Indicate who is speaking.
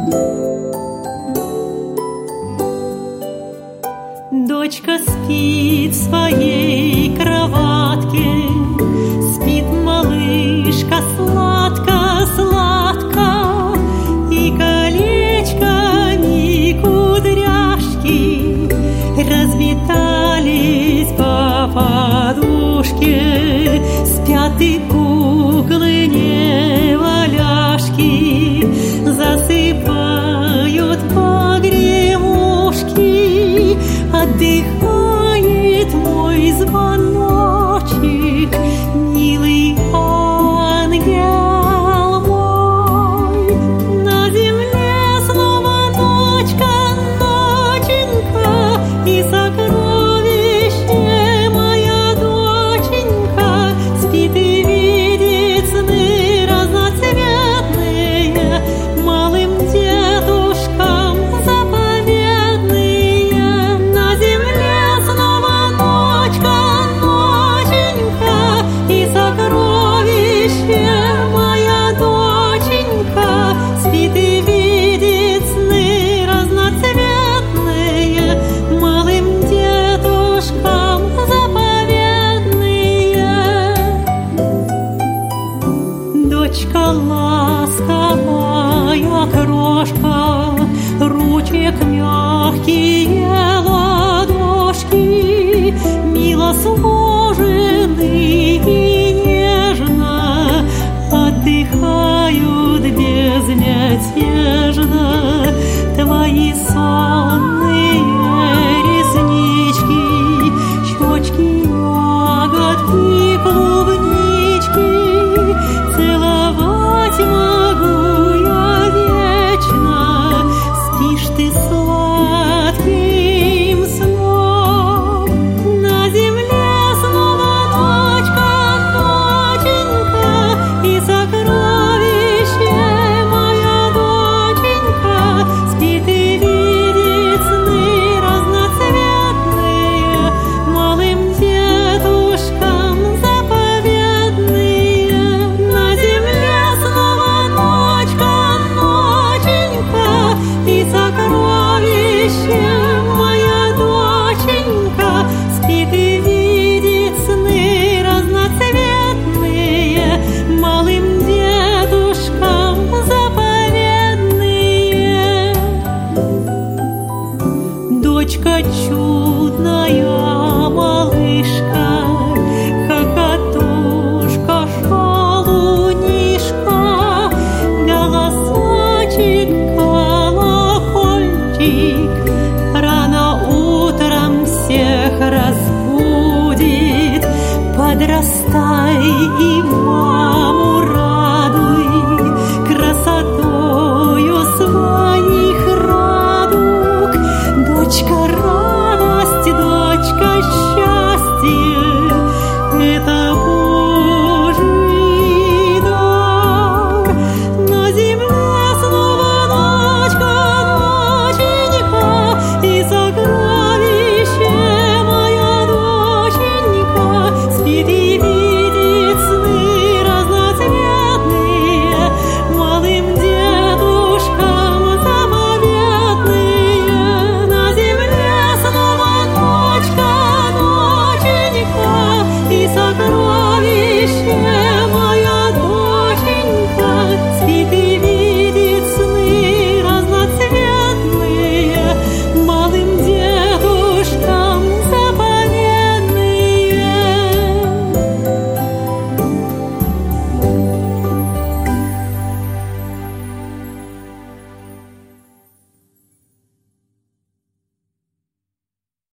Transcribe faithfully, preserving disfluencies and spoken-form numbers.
Speaker 1: Дочка спит в своей кроватке, спит малышка сладко-сладко, и колечками кудряшки разметались по подушке. Спят и куклы неваляшки, засыпают погремушки. Отдыхает мой звоночек, милый ангел мой. На земле снова ночка, ноченька, и сокровище моя доченька спит и видит сны разноцветные, малым дедушкам заповедные. На земле снова ночка, ноченька, и сокровище моя доченька спит и видит сны разноцветные, малым дедушкам заповедные. Дочка ласковая крошка, ручек мягкие ладошки, мило сложены и нежно отдыхают безмятежно твои сонные реснички, щечки, ягодки, клубнички. Целовать могу я вечно, спишь ты сладким сном. На земле снова ночка, ноченька, и сокровище моя доченька спит и видит сны разноцветные, малым дедушкам заповедные. На земле снова ночка, ноченька, и сокровище моя доченька спит и видит сны разноцветные, малым дедушкам заповедные. Дочка чудная малышка, хохотушка, шалунишка, голосочек колокольчик